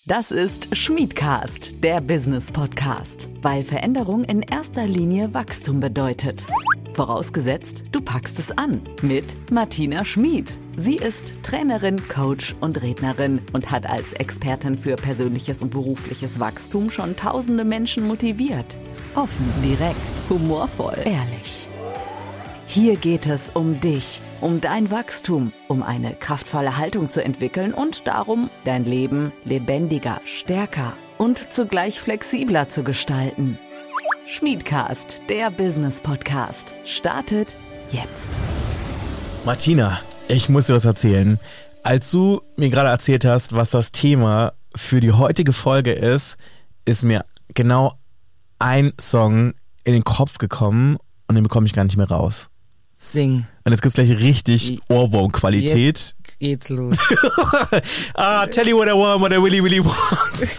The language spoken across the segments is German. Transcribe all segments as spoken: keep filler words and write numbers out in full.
Das ist Schmiedcast, der Business-Podcast, weil Veränderung in erster Linie Wachstum bedeutet. Vorausgesetzt, du packst es an mit Martina Schmid. Sie ist Trainerin, Coach und Rednerin und hat als Expertin für persönliches und berufliches Wachstum schon tausende Menschen motiviert. Offen, direkt, humorvoll, ehrlich. Hier geht es um dich, um dein Wachstum, um eine kraftvolle Haltung zu entwickeln und darum, dein Leben lebendiger, stärker und zugleich flexibler zu gestalten. Schmiedcast, der Business-Podcast, startet jetzt. Martina, ich muss dir was erzählen. Als du mir gerade erzählt hast, was das Thema für die heutige Folge ist, ist mir genau ein Song in den Kopf gekommen und den bekomme ich gar nicht mehr raus. Sing. Und jetzt gibt's gleich richtig Ohrwurm-Qualität. Jetzt geht's los. ah, tell you what I want, what I really, really want.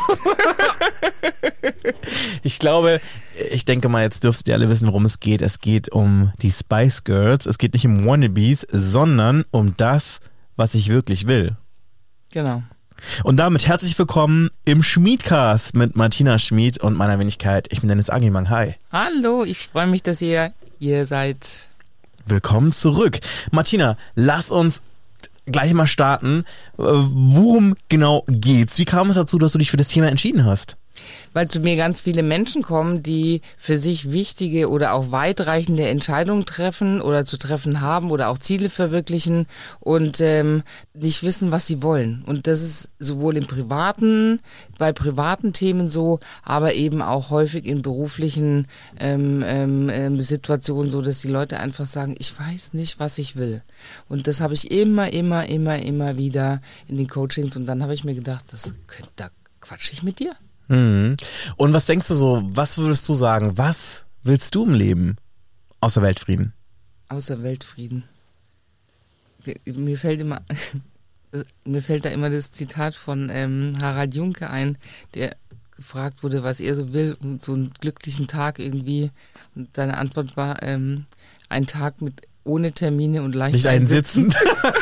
Ich glaube, ich denke mal, jetzt dürftet ihr alle wissen, worum es geht. Es geht um die Spice Girls. Es geht nicht um Wannabes, sondern um das, was ich wirklich will. Genau. Und damit herzlich willkommen im Schmiedcast mit Martina Schmid und meiner Wenigkeit. Ich bin Dennis Agimang. Hi. Hallo, ich freue mich, dass ihr hier seid. Willkommen zurück. Martina, lass uns gleich mal starten. Worum genau geht's? Wie kam es dazu, dass du dich für das Thema entschieden hast? Weil zu mir ganz viele Menschen kommen, die für sich wichtige oder auch weitreichende Entscheidungen treffen oder zu treffen haben oder auch Ziele verwirklichen und ähm, nicht wissen, was sie wollen. Und das ist sowohl im privaten, bei privaten Themen so, aber eben auch häufig in beruflichen ähm, ähm, Situationen so, dass die Leute einfach sagen, ich weiß nicht, was ich will. Und das habe ich immer, immer, immer, immer wieder in den Coachings und dann habe ich mir gedacht, das könnte, da quatsche ich mit dir. Mhm. Und was denkst du so, was würdest du sagen, was willst du im Leben außer Weltfrieden? Außer Weltfrieden. Mir fällt immer, mir fällt da immer das Zitat von ähm, Harald Junke ein, der gefragt wurde, was er so will, und so einen glücklichen Tag irgendwie. Und seine Antwort war, ähm, ein Tag mit ohne Termine und leicht Nicht einsitzen.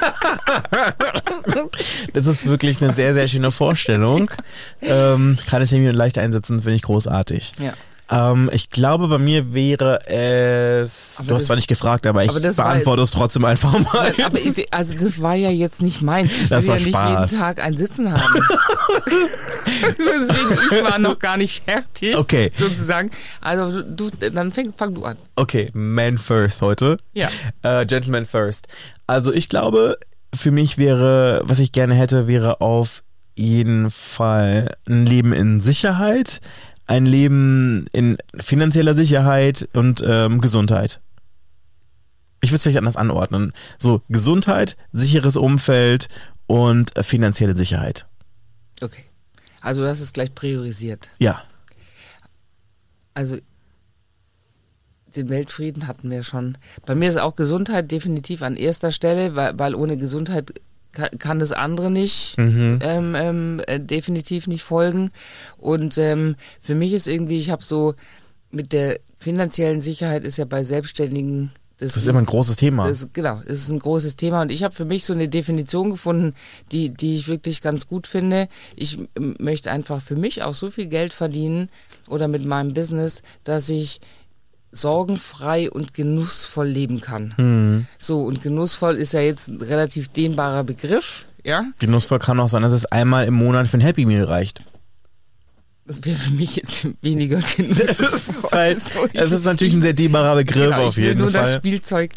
Das ist wirklich eine sehr, sehr schöne Vorstellung. Ähm, keine Termine und leicht einsitzen finde ich großartig. Ja. Ähm, ich glaube, bei mir wäre es, aber du hast das, zwar nicht gefragt, aber ich aber beantworte es trotzdem einfach mal. Aber ich, also das war ja jetzt nicht meins. Ich das will war ja nicht Spaß. jeden Tag ein Sitzen haben. Deswegen, ich war noch gar nicht fertig. Okay. Sozusagen. Also du, dann fang, fang du an. Okay, Man first heute. Ja. Äh, Gentleman first. Also ich glaube, für mich wäre, was ich gerne hätte, wäre auf jeden Fall ein Leben in Sicherheit, ein Leben in finanzieller Sicherheit und ähm, Gesundheit. Ich würde es vielleicht anders anordnen. So, Gesundheit, sicheres Umfeld und äh, finanzielle Sicherheit. Okay. Also das ist gleich priorisiert. Ja. Also den Weltfrieden hatten wir schon. Bei mir ist auch Gesundheit definitiv an erster Stelle, weil, weil ohne Gesundheit kann, kann das andere nicht, Mhm. ähm, ähm, äh, definitiv nicht folgen. Und ähm, für mich ist irgendwie, ich habe so mit der finanziellen Sicherheit ist ja bei Selbstständigen Das, das ist immer ein großes Thema. Das, genau, es ist ein großes Thema und ich habe für mich so eine Definition gefunden, die, die ich wirklich ganz gut finde. Ich m- möchte einfach für mich auch so viel Geld verdienen oder mit meinem Business, dass ich sorgenfrei und genussvoll leben kann. Mhm. So, und genussvoll ist ja jetzt ein relativ dehnbarer Begriff, ja? Genussvoll kann auch sein, dass es einmal im Monat für ein Happy Meal reicht. Das wäre für mich jetzt weniger genussvoll. Das ist, halt, So, ich- das ist natürlich ein sehr dehnbarer Begriff genau, auf ich will jeden nur Fall. das Spielzeug.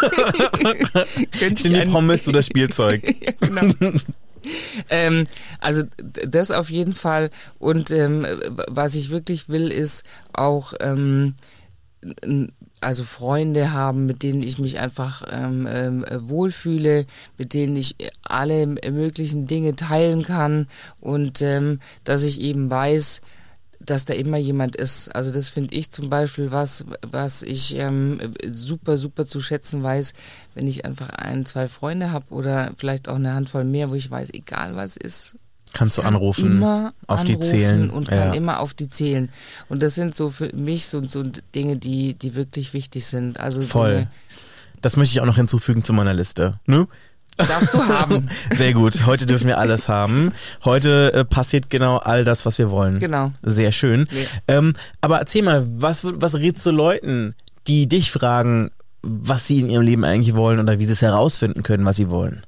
Ich die Pommes, du das Spielzeug. Ja, genau. ähm, also d- das auf jeden Fall. Und ähm, was ich wirklich will, ist auch ähm, n- also Freunde haben, mit denen ich mich einfach ähm, ähm, wohlfühle, mit denen ich alle möglichen Dinge teilen kann und ähm, dass ich eben weiß, dass da immer jemand ist. Also das finde ich zum Beispiel was, was ich ähm, super, super zu schätzen weiß, wenn ich einfach ein, zwei Freunde habe oder vielleicht auch eine Handvoll mehr, wo ich weiß, egal was ist, Kannst du kann anrufen, immer auf die anrufen zählen. und Ja. kann immer auf die zählen. Und das sind so für mich so, so Dinge, die, die wirklich wichtig sind. Also Voll. So eine, Das möchte ich auch noch hinzufügen zu meiner Liste. Ne? Darfst du haben. Sehr gut. Heute dürfen wir alles haben. Heute äh, passiert genau all das, was wir wollen. Genau. Sehr schön. Nee. Ähm, aber erzähl mal, was, was rätst du Leuten, die dich fragen, was sie in ihrem Leben eigentlich wollen oder wie sie es herausfinden können, was sie wollen?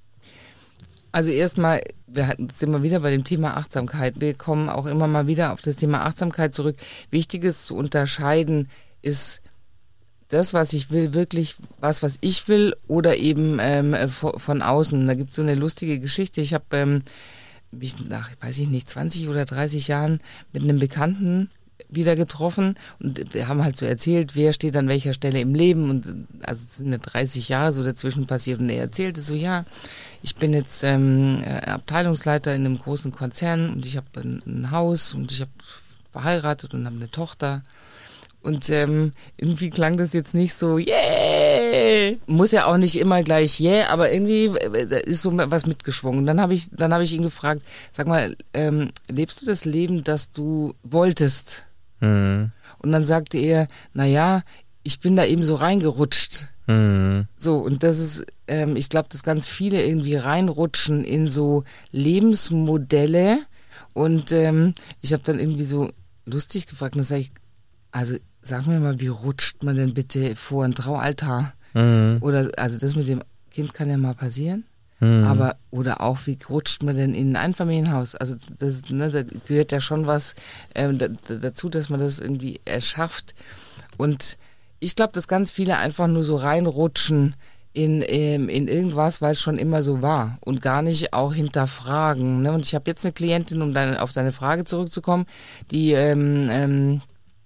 Also erstmal, wir sind mal wieder bei dem Thema Achtsamkeit. Wir kommen auch immer mal wieder auf das Thema Achtsamkeit zurück. Wichtig ist zu unterscheiden, ist das, was ich will, wirklich was, was ich will oder eben ähm, von außen. Da gibt es so eine lustige Geschichte. Ich habe ähm, mich nach, weiß ich nicht, zwanzig oder dreißig Jahren mit einem Bekannten wieder getroffen und wir haben halt so erzählt, wer steht an welcher Stelle im Leben und also es sind ja dreißig Jahre so dazwischen passiert und er erzählte so, ja, ich bin jetzt ähm, Abteilungsleiter in einem großen Konzern und ich habe ein, ein Haus und ich habe verheiratet und habe eine Tochter. Und ähm, irgendwie klang das jetzt nicht so, yeah! Muss ja auch nicht immer gleich yeah, aber irgendwie ist so was mitgeschwungen. Dann habe ich, dann habe ich ihn gefragt, sag mal, ähm, lebst du das Leben, das du wolltest? Mhm. Und dann sagte er, naja, ich bin da eben so reingerutscht. Mhm. So, und das ist, ähm, ich glaube, dass ganz viele irgendwie reinrutschen in so Lebensmodelle. Und ähm, ich habe dann irgendwie so lustig gefragt, dann sage ich, also sag mir mal, wie rutscht man denn bitte vor ein Traualtar? Mhm. Oder, also das mit dem Kind kann ja mal passieren, mhm. aber, oder auch, wie rutscht man denn in ein Einfamilienhaus? Also das, ne, da gehört ja schon was ähm, da, dazu, dass man das irgendwie erschafft. Und ich glaube, dass ganz viele einfach nur so reinrutschen in, ähm, in irgendwas, weil es schon immer so war und gar nicht auch hinterfragen. Ne? Und ich habe jetzt eine Klientin, um deine, auf deine Frage zurückzukommen, die ähm, ähm,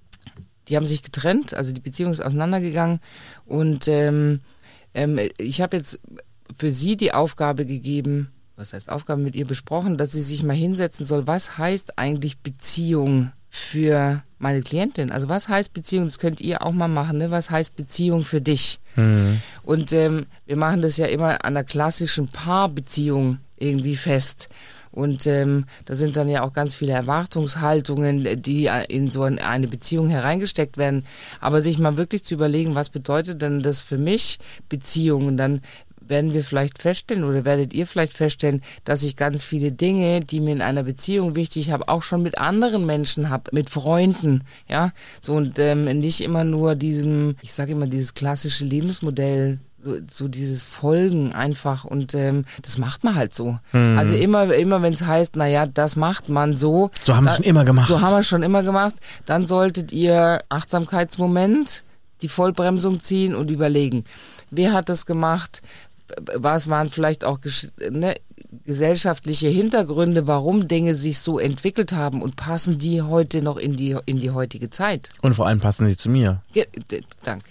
Die haben sich getrennt, also die Beziehung ist auseinandergegangen und ähm, ähm, ich habe jetzt für sie die Aufgabe gegeben, was heißt Aufgabe mit ihr besprochen, dass sie sich mal hinsetzen soll, was heißt eigentlich Beziehung für meine Klientin? Also was heißt Beziehung, das könnt ihr auch mal machen, ne? Was heißt Beziehung für dich? Mhm. Und ähm, wir machen das ja immer an der klassischen Paarbeziehung irgendwie fest. Und ähm, da sind dann ja auch ganz viele Erwartungshaltungen, die in so eine Beziehung hereingesteckt werden. Aber sich mal wirklich zu überlegen, was bedeutet denn das für mich Beziehung? Und dann werden wir vielleicht feststellen oder werdet ihr vielleicht feststellen, dass ich ganz viele Dinge, die mir in einer Beziehung wichtig habe, auch schon mit anderen Menschen habe, mit Freunden, ja. So und ähm, nicht immer nur diesem, ich sage immer, dieses klassische Lebensmodell, so, so dieses Folgen einfach und ähm, das macht man halt so. Mhm. Also immer, immer wenn es heißt, naja, das macht man so. So haben wir schon immer gemacht. So haben wir schon immer gemacht. Dann solltet ihr Achtsamkeitsmoment, die Vollbremsung ziehen und überlegen, wer hat das gemacht? Was waren vielleicht auch ne, gesellschaftliche Hintergründe, warum Dinge sich so entwickelt haben und passen die heute noch in die, in die heutige Zeit? Und vor allem passen sie zu mir. Ge- d- danke.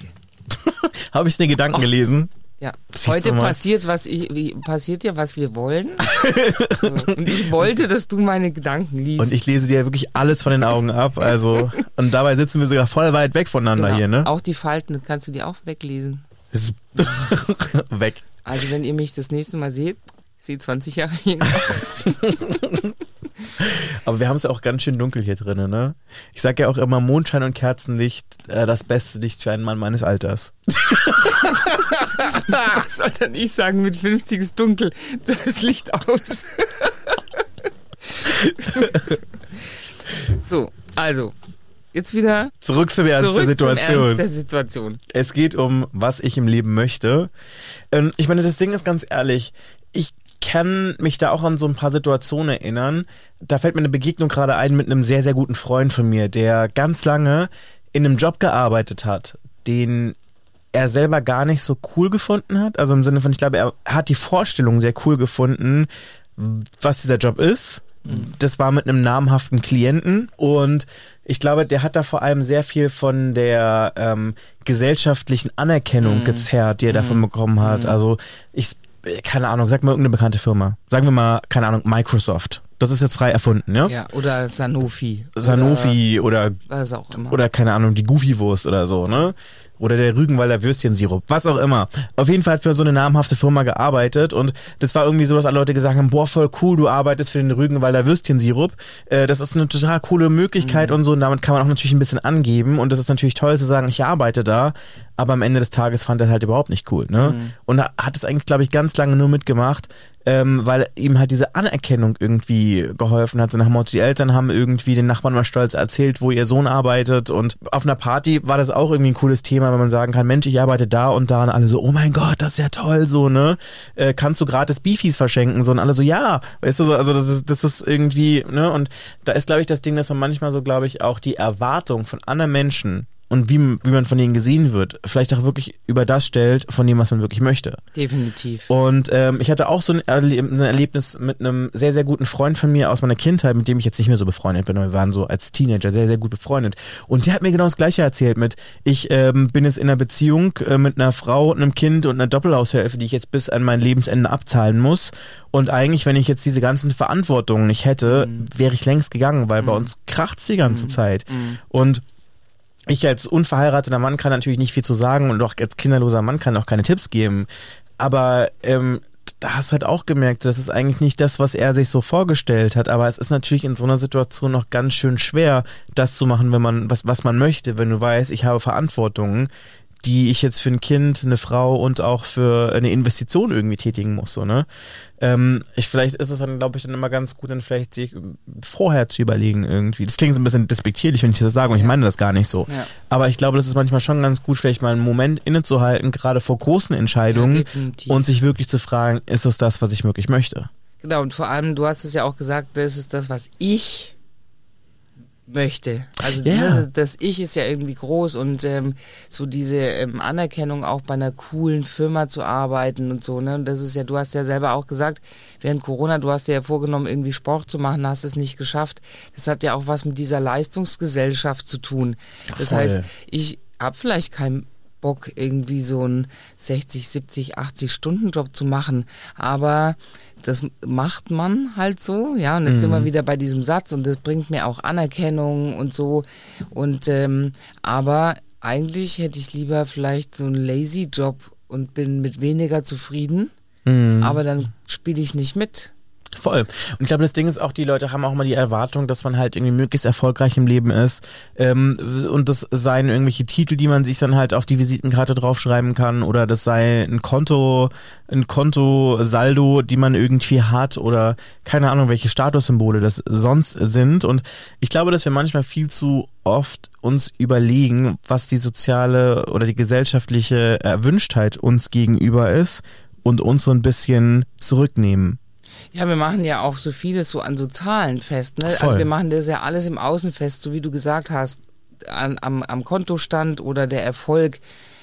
Habe ich den Gedanken oh. gelesen? Ja. Siehst heute passiert was ich, wie, passiert ja, was wir wollen. So. Und ich wollte, dass du meine Gedanken liest. Und ich lese dir wirklich alles von den Augen ab. Also und dabei sitzen wir sogar voll weit weg voneinander genau. hier, ne? Auch die Falten kannst du dir auch weglesen. Weg. Also wenn ihr mich das nächste Mal seht, ich sehe zwanzig Jahre jünger aus. Aber wir haben es ja auch ganz schön dunkel hier drin, ne? Ich sage ja auch immer, Mondschein und Kerzenlicht, äh, das beste Licht für einen Mann meines Alters. Was soll dann ich sagen, mit fünfzig ist dunkel, das Licht aus. So, also, jetzt wieder zurück zum Ernst zurück der Situation. Zum Ernst der Situation. Es geht um, was ich im Leben möchte. Ähm, ich meine, das Ding ist ganz ehrlich, ich kann mich da auch an so ein paar Situationen erinnern. Da fällt mir eine Begegnung gerade ein mit einem sehr, sehr guten Freund von mir, der ganz lange in einem Job gearbeitet hat, den er selber gar nicht so cool gefunden hat. Also im Sinne von, ich glaube, er hat die Vorstellung sehr cool gefunden, was dieser Job ist. Das war mit einem namhaften Klienten und ich glaube, der hat da vor allem sehr viel von der ähm, gesellschaftlichen Anerkennung mm. gezerrt, die er mm. davon bekommen hat. Mm. Also ich, keine Ahnung, sag mal irgendeine bekannte Firma. Sagen wir mal, keine Ahnung, Microsoft. Das ist jetzt frei erfunden, ja? Ja, oder Sanofi. Sanofi oder, oder was auch immer. Oder keine Ahnung, die Goofy-Wurst oder so, ne? Oder der Rügenwalder Würstchensirup, was auch immer. Auf jeden Fall hat für so eine namhafte Firma gearbeitet und das war irgendwie so, dass alle Leute gesagt haben, boah, voll cool, du arbeitest für den Rügenwalder Würstchensirup. Äh, das ist eine total coole Möglichkeit mhm. und so und damit kann man auch natürlich ein bisschen angeben und das ist natürlich toll zu sagen, ich arbeite da, aber am Ende des Tages fand er halt überhaupt nicht cool, ne? Mhm. Und hat es eigentlich, glaube ich, ganz lange nur mitgemacht, ähm, weil ihm halt diese Anerkennung irgendwie geholfen hat. So nach dem Motto, die Eltern haben irgendwie den Nachbarn mal stolz erzählt, wo ihr Sohn arbeitet, und auf einer Party war das auch irgendwie ein cooles Thema, wenn man sagen kann, Mensch, ich arbeite da und da, und alle so, oh mein Gott, das ist ja toll, so, ne? Äh, kannst du gratis Beefies verschenken, so, und alle so, ja, weißt du, so, also das ist, das ist irgendwie, ne? Und da ist, glaube ich, das Ding, dass man manchmal so, glaube ich, auch die Erwartung von anderen Menschen und wie, wie man von denen gesehen wird, vielleicht auch wirklich über das stellt, von dem, was man wirklich möchte. Definitiv. Und ähm, ich hatte auch so ein, Erle- ein Erlebnis mit einem sehr, sehr guten Freund von mir aus meiner Kindheit, mit dem ich jetzt nicht mehr so befreundet bin, aber wir waren so als Teenager sehr, sehr gut befreundet. Und der hat mir genau das Gleiche erzählt mit, ich ähm, bin jetzt in einer Beziehung äh, mit einer Frau und einem Kind und einer Doppelhaushälfte, die ich jetzt bis an mein Lebensende abzahlen muss. Und eigentlich, wenn ich jetzt diese ganzen Verantwortungen nicht hätte, mhm. wäre ich längst gegangen, weil mhm. bei uns kracht's die ganze mhm. Zeit. Mhm. Und ich als unverheirateter Mann kann natürlich nicht viel zu sagen und auch als kinderloser Mann kann auch keine Tipps geben. Aber ähm, da hast du halt auch gemerkt, das ist eigentlich nicht das, was er sich so vorgestellt hat. Aber es ist natürlich in so einer Situation noch ganz schön schwer, das zu machen, wenn man was, was man möchte, wenn du weißt, ich habe Verantwortungen, die ich jetzt für ein Kind, eine Frau und auch für eine Investition irgendwie tätigen muss, so, ne? Ähm, ich, vielleicht ist es dann, glaube ich, dann immer ganz gut, dann vielleicht sich vorher zu überlegen irgendwie. Das klingt so ein bisschen despektierlich, wenn ich das sage, und ich meine das gar nicht so. Ja. Aber ich glaube, das ist manchmal schon ganz gut, vielleicht mal einen Moment innezuhalten, gerade vor großen Entscheidungen, ja, und sich wirklich zu fragen, ist es das, was ich wirklich möchte? Genau, und vor allem, du hast es ja auch gesagt, das ist das, was ich möchte. Also ja. das, das Ich ist ja irgendwie groß, und ähm, so diese ähm, Anerkennung, auch bei einer coolen Firma zu arbeiten und so, ne? Und das ist ja, du hast ja selber auch gesagt, während Corona, du hast dir ja vorgenommen, irgendwie Sport zu machen, hast es nicht geschafft. Das hat ja auch was mit dieser Leistungsgesellschaft zu tun. Das Voll. heißt, ich habe vielleicht keinen Bock, irgendwie so einen sechzig, siebzig, achtzig Stunden Job zu machen, aber das macht man halt so, ja, und jetzt mhm. sind wir wieder bei diesem Satz, und das bringt mir auch Anerkennung und so, und ähm, aber eigentlich hätte ich lieber vielleicht so einen lazy Job und bin mit weniger zufrieden, mhm. aber dann spiele ich nicht mit. Voll. Und ich glaube, das Ding ist auch, die Leute haben auch mal die Erwartung, dass man halt irgendwie möglichst erfolgreich im Leben ist, ähm, und das seien irgendwelche Titel, die man sich dann halt auf die Visitenkarte draufschreiben kann, oder das sei ein Konto, ein Kontosaldo, die man irgendwie hat, oder keine Ahnung, welche Statussymbole das sonst sind. Und ich glaube, dass wir manchmal viel zu oft uns überlegen, was die soziale oder die gesellschaftliche Erwünschtheit uns gegenüber ist, und uns so ein bisschen zurücknehmen. Ja, wir machen ja auch so vieles so an so Zahlen fest, ne? Voll. Also wir machen das ja alles im Außen fest, so wie du gesagt hast, an, am, am Kontostand oder der Erfolg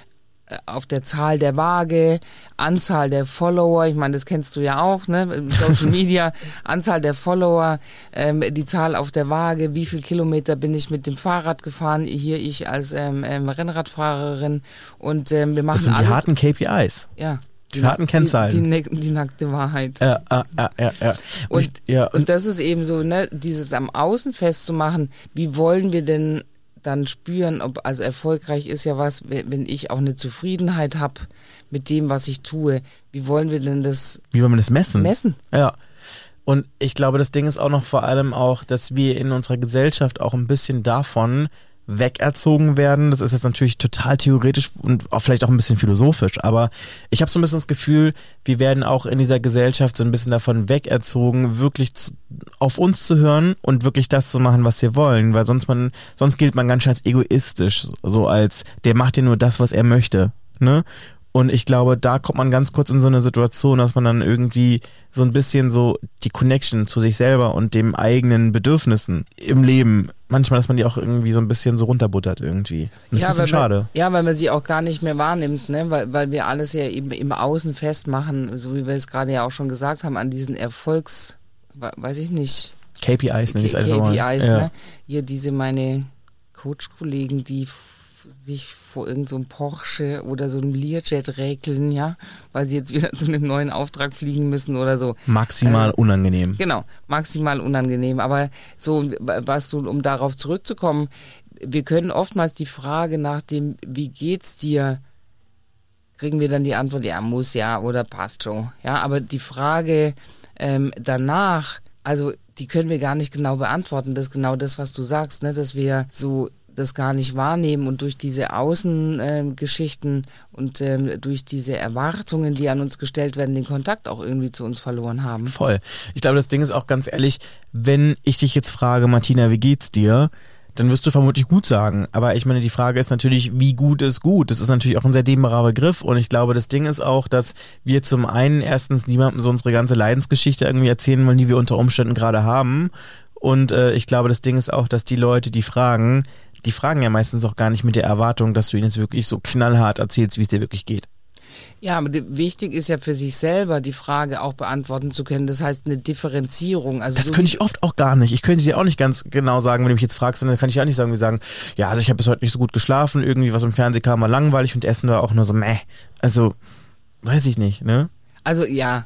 auf der Zahl der Waage, Anzahl der Follower, ich meine, das kennst du ja auch, ne? Social Media, Anzahl der Follower, ähm, die Zahl auf der Waage, wie viel Kilometer bin ich mit dem Fahrrad gefahren, hier ich als ähm, ähm, Rennradfahrerin, und ähm, wir machen alles. Das sind alles, die harten K P Is. Ja. Die harten Kennzahlen. Die, die, die nackte Wahrheit. Ja, ja, ja, ja. ja. Und, ich, ja. und das ist eben so, ne, dieses am Außen festzumachen, wie wollen wir denn dann spüren, ob, also erfolgreich ist ja was, wenn ich auch eine Zufriedenheit habe mit dem, was ich tue, wie wollen wir denn das Wie wollen wir das messen? Messen. Ja. Und ich glaube, das Ding ist auch noch vor allem auch, dass wir in unserer Gesellschaft auch ein bisschen davon wegerzogen werden. Das ist jetzt natürlich total theoretisch und auch vielleicht auch ein bisschen philosophisch, aber ich habe so ein bisschen das Gefühl, wir werden auch in dieser Gesellschaft so ein bisschen davon wegerzogen, wirklich zu, auf uns zu hören und wirklich das zu machen, was wir wollen, weil sonst man, sonst gilt man ganz schön als egoistisch, so als, der macht ja nur das, was er möchte, ne? Und ich glaube, da kommt man ganz kurz in so eine Situation, dass man dann irgendwie so ein bisschen so die Connection zu sich selber und dem eigenen Bedürfnissen im Leben, manchmal, dass man die auch irgendwie so ein bisschen so runterbuttert irgendwie. Das ja, ist ein bisschen schade. Man, ja, weil man sie auch gar nicht mehr wahrnimmt, ne? weil, weil wir alles ja eben im Außen festmachen, so wie wir es gerade ja auch schon gesagt haben, an diesen Erfolgs, weiß ich nicht. K P Is nenne ich es einfach mal. K P Is, ja. ne? Hier diese meine Coach-Kollegen, die sich vor irgendeinem so Porsche oder so einem Learjet räkeln, ja, weil sie jetzt wieder zu einem neuen Auftrag fliegen müssen oder so. Maximal äh, unangenehm. Genau, maximal unangenehm. Aber so, was du, um darauf zurückzukommen, wir können oftmals die Frage nach dem, wie geht's dir, kriegen wir dann die Antwort, ja, muss ja oder passt schon. Ja, aber die Frage ähm, danach, also die können wir gar nicht genau beantworten. Das ist genau das, was du sagst, ne? Dass wir so das gar nicht wahrnehmen und durch diese Außengeschichten äh, und ähm, durch diese Erwartungen, die an uns gestellt werden, den Kontakt auch irgendwie zu uns verloren haben. Voll. Ich glaube, das Ding ist auch ganz ehrlich, wenn ich dich jetzt frage, Martina, wie geht's dir? Dann wirst du vermutlich gut sagen. Aber ich meine, die Frage ist natürlich, wie gut ist gut? Das ist natürlich auch ein sehr dehnbarer Begriff. Und ich glaube, das Ding ist auch, dass wir zum einen erstens niemandem so unsere ganze Leidensgeschichte irgendwie erzählen wollen, die wir unter Umständen gerade haben. Und äh, ich glaube, das Ding ist auch, dass die Leute, die fragen, die fragen ja meistens auch gar nicht mit der Erwartung, dass du ihnen jetzt wirklich so knallhart erzählst, wie es dir wirklich geht. Ja, aber die, wichtig ist ja für sich selber, die Frage auch beantworten zu können. Das heißt eine Differenzierung. Also das so könnte ich oft auch gar nicht. Ich könnte dir auch nicht ganz genau sagen, wenn du mich jetzt fragst, dann kann ich auch nicht sagen, wie sagen, ja, also ich habe bis heute nicht so gut geschlafen, irgendwie was im Fernsehen kam, war langweilig und Essen war auch nur so, meh. Also, weiß ich nicht, ne? Also, ja.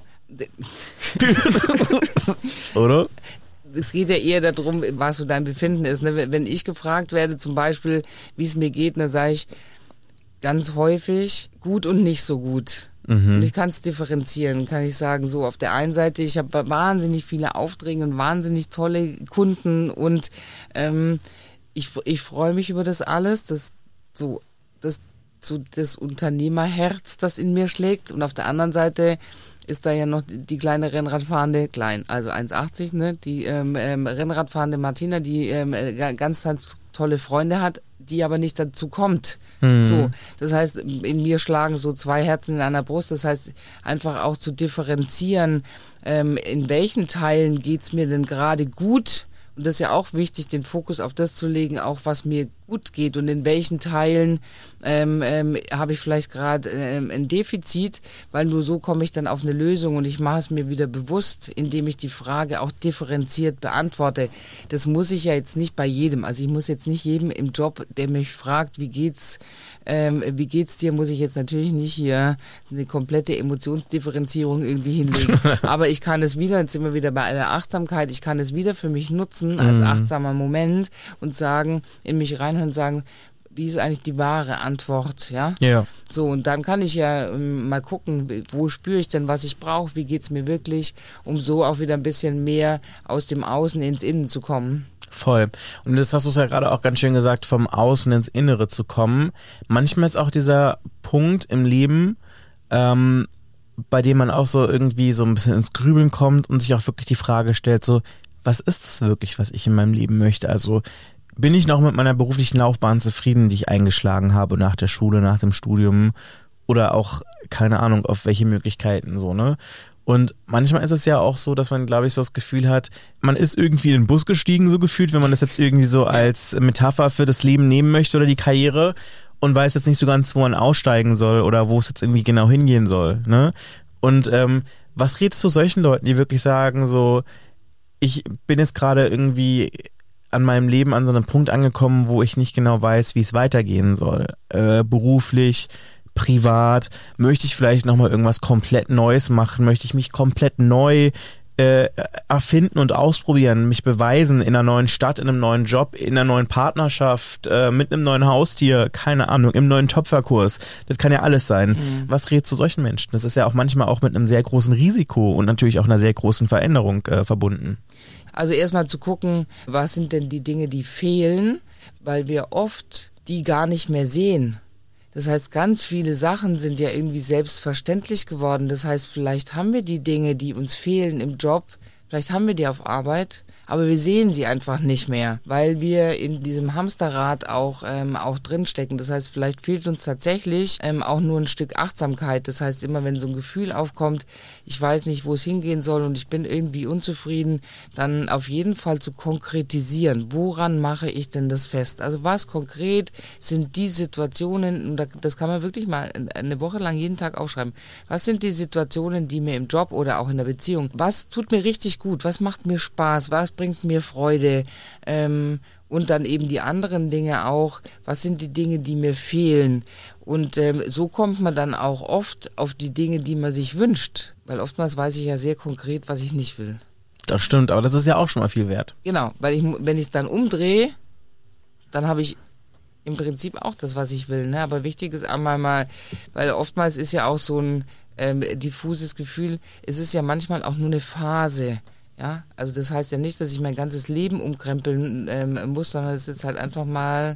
Oder? Es geht ja eher darum, was so dein Befinden ist. Ne? Wenn ich gefragt werde, zum Beispiel, wie es mir geht, dann sage ich ganz häufig gut und nicht so gut. Mhm. Und ich kann es differenzieren, kann ich sagen, so auf der einen Seite, ich habe wahnsinnig viele Aufträge und wahnsinnig tolle Kunden und ähm, ich, ich freue mich über das alles, das so das, so das Unternehmerherz, das in mir schlägt, und auf der anderen Seite ist da ja noch die kleine Rennradfahrende, klein, also eins achtzig, ne, die ähm, ähm, Rennradfahrende Martina, die ähm, ganz, ganz tolle Freunde hat, die aber nicht dazu kommt. Mhm. So, das heißt, in mir schlagen so zwei Herzen in einer Brust. Das heißt, einfach auch zu differenzieren, ähm, in welchen Teilen geht es mir denn gerade gut. Und das ist ja auch wichtig, den Fokus auf das zu legen, auch was mir gut geht und in welchen Teilen ähm, ähm, habe ich vielleicht gerade ähm, ein Defizit, weil nur so komme ich dann auf eine Lösung und ich mache es mir wieder bewusst, indem ich die Frage auch differenziert beantworte. Das muss ich ja jetzt nicht bei jedem, also ich muss jetzt nicht jedem im Job, der mich fragt, wie geht's, ähm, wie geht's dir, muss ich jetzt natürlich nicht hier eine komplette Emotionsdifferenzierung irgendwie hinlegen, aber ich kann es wieder, jetzt sind wir wieder bei einer Achtsamkeit, ich kann es wieder für mich nutzen als achtsamer Moment und sagen, in mich rein und sagen, wie ist eigentlich die wahre Antwort, ja? Ja. So, und dann kann ich ja ähm, mal gucken, wo spüre ich denn, was ich brauche, wie geht's mir wirklich, um so auch wieder ein bisschen mehr aus dem Außen ins Innen zu kommen. Voll. Und das hast du ja gerade auch ganz schön gesagt, vom Außen ins Innere zu kommen. Manchmal ist auch dieser Punkt im Leben, ähm, bei dem man auch so irgendwie so ein bisschen ins Grübeln kommt und sich auch wirklich die Frage stellt, so, was ist das wirklich, was ich in meinem Leben möchte? Also, bin ich noch mit meiner beruflichen Laufbahn zufrieden, die ich eingeschlagen habe nach der Schule, nach dem Studium oder auch, keine Ahnung, auf welche Möglichkeiten so, ne? Und manchmal ist es ja auch so, dass man, glaube ich, so das Gefühl hat, man ist irgendwie in den Bus gestiegen, so gefühlt, wenn man das jetzt irgendwie so als Metapher für das Leben nehmen möchte oder die Karriere und weiß jetzt nicht so ganz, wo man aussteigen soll oder wo es jetzt irgendwie genau hingehen soll, ne? Und ähm, was rätst du solchen Leuten, die wirklich sagen so, ich bin jetzt gerade irgendwie an meinem Leben an so einem Punkt angekommen, wo ich nicht genau weiß, wie es weitergehen soll. Äh, beruflich, privat, möchte ich vielleicht nochmal irgendwas komplett Neues machen, möchte ich mich komplett neu äh, erfinden und ausprobieren, mich beweisen in einer neuen Stadt, in einem neuen Job, in einer neuen Partnerschaft, äh, mit einem neuen Haustier, keine Ahnung, im neuen Töpferkurs. Das kann ja alles sein. Mhm. Was rätst du solchen Menschen? Das ist ja auch manchmal auch mit einem sehr großen Risiko und natürlich auch einer sehr großen Veränderung äh, verbunden. Also erstmal zu gucken, was sind denn die Dinge, die fehlen, weil wir oft die gar nicht mehr sehen. Das heißt, ganz viele Sachen sind ja irgendwie selbstverständlich geworden. Das heißt, vielleicht haben wir die Dinge, die uns fehlen im Job, vielleicht haben wir die auf Arbeit, aber wir sehen sie einfach nicht mehr, weil wir in diesem Hamsterrad auch, ähm, auch drinstecken. Das heißt, vielleicht fehlt uns tatsächlich ähm, auch nur ein Stück Achtsamkeit. Das heißt, immer wenn so ein Gefühl aufkommt, ich weiß nicht, wo es hingehen soll und ich bin irgendwie unzufrieden, dann auf jeden Fall zu konkretisieren. Woran mache ich denn das fest? Also was konkret sind die Situationen, und das kann man wirklich mal eine Woche lang jeden Tag aufschreiben, was sind die Situationen, die mir im Job oder auch in der Beziehung, was tut mir richtig gut, was macht mir Spaß, was bringt mir Freude, ähm, und dann eben die anderen Dinge auch, was sind die Dinge, die mir fehlen, und ähm, so kommt man dann auch oft auf die Dinge, die man sich wünscht, weil oftmals weiß ich ja sehr konkret, was ich nicht will. Das stimmt, aber das ist ja auch schon mal viel wert. Genau, weil ich, wenn ich es dann umdrehe, dann habe ich im Prinzip auch das, was ich will, ne? Aber wichtig ist einmal mal, weil oftmals ist ja auch so ein ähm, diffuses Gefühl, es ist ja manchmal auch nur eine Phase. Ja, also das heißt ja nicht, dass ich mein ganzes Leben umkrempeln ähm, muss, sondern es ist halt einfach mal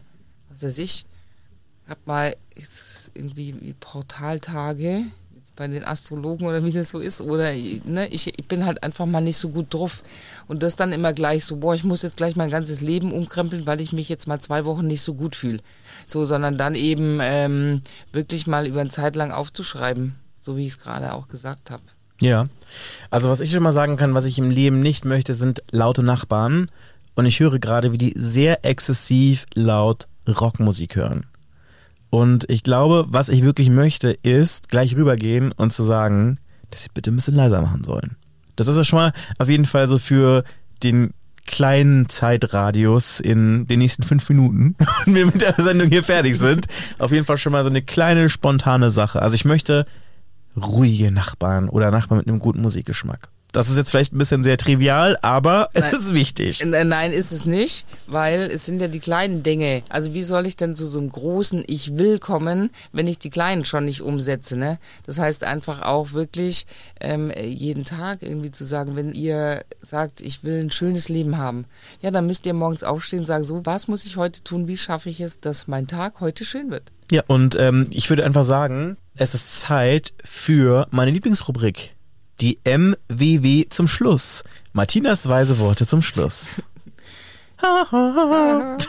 was weiß ich, hab mal irgendwie Portaltage bei den Astrologen oder wie das so ist, oder ne, ich, ich bin halt einfach mal nicht so gut drauf und das dann immer gleich so, boah, ich muss jetzt gleich mein ganzes Leben umkrempeln, weil ich mich jetzt mal zwei Wochen nicht so gut fühle. So, sondern dann eben ähm, wirklich mal über eine Zeit lang aufzuschreiben, so wie ich es gerade auch gesagt habe. Ja, also was ich schon mal sagen kann, was ich im Leben nicht möchte, sind laute Nachbarn. Und ich höre gerade, wie die sehr exzessiv laut Rockmusik hören. Und ich glaube, was ich wirklich möchte, ist gleich rübergehen und zu sagen, dass sie bitte ein bisschen leiser machen sollen. Das ist ja schon mal auf jeden Fall so für den kleinen Zeitradius in den nächsten fünf Minuten, wenn wir mit der Sendung hier fertig sind, auf jeden Fall schon mal so eine kleine spontane Sache. Also ich möchte ruhige Nachbarn oder Nachbarn mit einem guten Musikgeschmack. Das ist jetzt vielleicht ein bisschen sehr trivial, aber es Nein. ist wichtig. Nein, ist es nicht, weil es sind ja die kleinen Dinge. Also wie soll ich denn zu so einem großen Ich will kommen, wenn ich die kleinen schon nicht umsetze, ne? Das heißt einfach auch wirklich ähm, jeden Tag irgendwie zu sagen, wenn ihr sagt, ich will ein schönes Leben haben, ja, dann müsst ihr morgens aufstehen und sagen, so, was muss ich heute tun, wie schaffe ich es, dass mein Tag heute schön wird? Ja, und ähm, ich würde einfach sagen, es ist Zeit für meine Lieblingsrubrik. Die M W W zum Schluss. Martinas weise Worte zum Schluss. ich hab,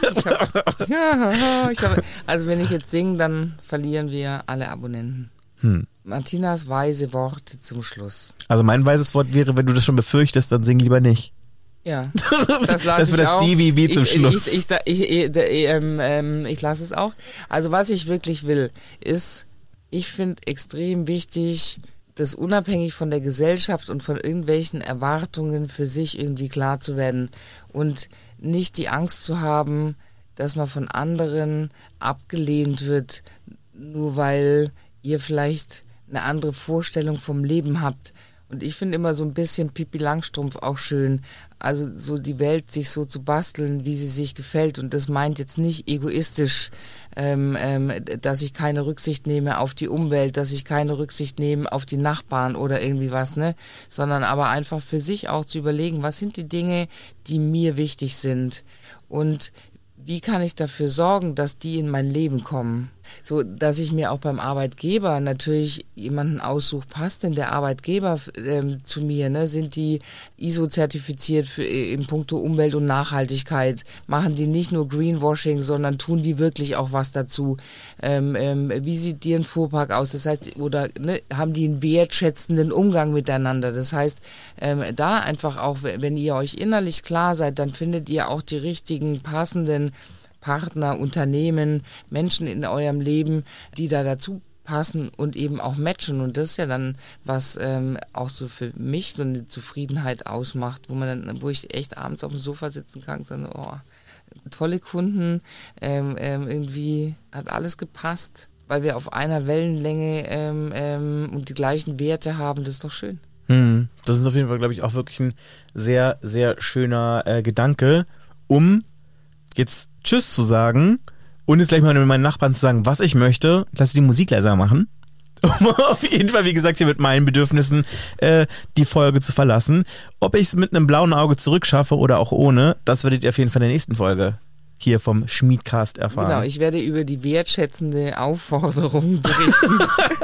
ich hab, also wenn ich jetzt singe, dann verlieren wir alle Abonnenten. Hm. Martinas weise Worte zum Schluss. Also mein weises Wort wäre, wenn du das schon befürchtest, dann sing lieber nicht. Ja, das lasse das ich das auch. D W W zum ich, Schluss. Ich, ich, ich, ich, ähm, ähm, ich lasse es auch. Also was ich wirklich will, ist, ich finde extrem wichtig, das unabhängig von der Gesellschaft und von irgendwelchen Erwartungen für sich irgendwie klar zu werden und nicht die Angst zu haben, dass man von anderen abgelehnt wird, nur weil ihr vielleicht eine andere Vorstellung vom Leben habt. Und ich finde immer so ein bisschen Pippi Langstrumpf auch schön, also so die Welt sich so zu basteln, wie sie sich gefällt. Und das meint jetzt nicht egoistisch, ähm, ähm, dass ich keine Rücksicht nehme auf die Umwelt, dass ich keine Rücksicht nehme auf die Nachbarn oder irgendwie was, ne? Sondern aber einfach für sich auch zu überlegen, was sind die Dinge, die mir wichtig sind und wie kann ich dafür sorgen, dass die in mein Leben kommen? So, dass ich mir auch beim Arbeitgeber natürlich jemanden aussuche, passt denn der Arbeitgeber ähm, zu mir? Ne? Sind die I S O-zertifiziert für, in puncto Umwelt und Nachhaltigkeit? Machen die nicht nur Greenwashing, sondern tun die wirklich auch was dazu? Ähm, ähm, wie sieht deren Fuhrpark aus? Das heißt, oder ne, haben die einen wertschätzenden Umgang miteinander? Das heißt, ähm, da einfach auch, wenn ihr euch innerlich klar seid, dann findet ihr auch die richtigen, passenden Partner, Unternehmen, Menschen in eurem Leben, die da dazu passen und eben auch matchen. Und das ist ja dann, was ähm, auch so für mich so eine Zufriedenheit ausmacht, wo man dann, wo ich echt abends auf dem Sofa sitzen kann und sagen, oh, tolle Kunden, ähm, ähm, irgendwie hat alles gepasst, weil wir auf einer Wellenlänge ähm, ähm, und die gleichen Werte haben, das ist doch schön. Hm, das ist auf jeden Fall, glaube ich, auch wirklich ein sehr, sehr schöner äh, Gedanke, um jetzt Tschüss zu sagen und jetzt gleich mal mit meinen Nachbarn zu sagen, was ich möchte, lass ich die Musik leiser machen, um auf jeden Fall, wie gesagt, hier mit meinen Bedürfnissen äh, die Folge zu verlassen. Ob ich es mit einem blauen Auge zurückschaffe oder auch ohne, das werdet ihr auf jeden Fall in der nächsten Folge hier vom Schmiedcast erfahren. Genau, ich werde über die wertschätzende Aufforderung berichten.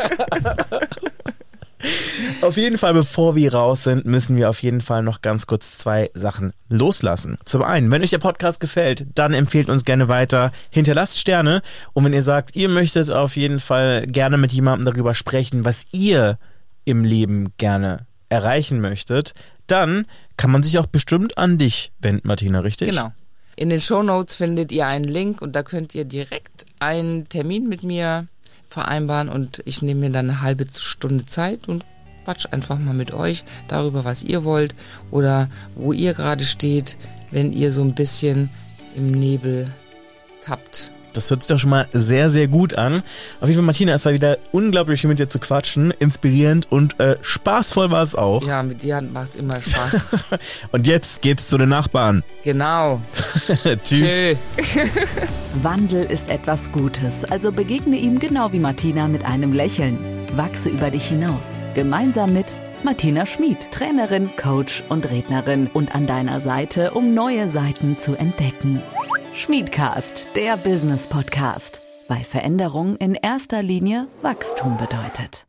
Auf jeden Fall, bevor wir raus sind, müssen wir auf jeden Fall noch ganz kurz zwei Sachen loslassen. Zum einen, wenn euch der Podcast gefällt, dann empfehlt uns gerne weiter, hinterlasst Sterne und wenn ihr sagt, ihr möchtet auf jeden Fall gerne mit jemandem darüber sprechen, was ihr im Leben gerne erreichen möchtet, dann kann man sich auch bestimmt an dich wenden, Martina, richtig? Genau. In den Shownotes findet ihr einen Link und da könnt ihr direkt einen Termin mit mir vereinbaren und ich nehme mir dann eine halbe Stunde Zeit und quatsch einfach mal mit euch darüber, was ihr wollt oder wo ihr gerade steht, wenn ihr so ein bisschen im Nebel tappt. Das hört sich doch schon mal sehr, sehr gut an. Auf jeden Fall, Martina, es war wieder unglaublich schön mit dir zu quatschen, inspirierend und äh, spaßvoll war es auch. Ja, mit dir macht immer Spaß. Und jetzt geht's zu den Nachbarn. Genau. Tschüss. Tschö. Wandel ist etwas Gutes, also begegne ihm genau wie Martina mit einem Lächeln. Wachse über dich hinaus. Gemeinsam mit Martina Schmid, Trainerin, Coach und Rednerin und an deiner Seite, um neue Seiten zu entdecken. Schmiedcast, der Business Podcast, weil Veränderung in erster Linie Wachstum bedeutet.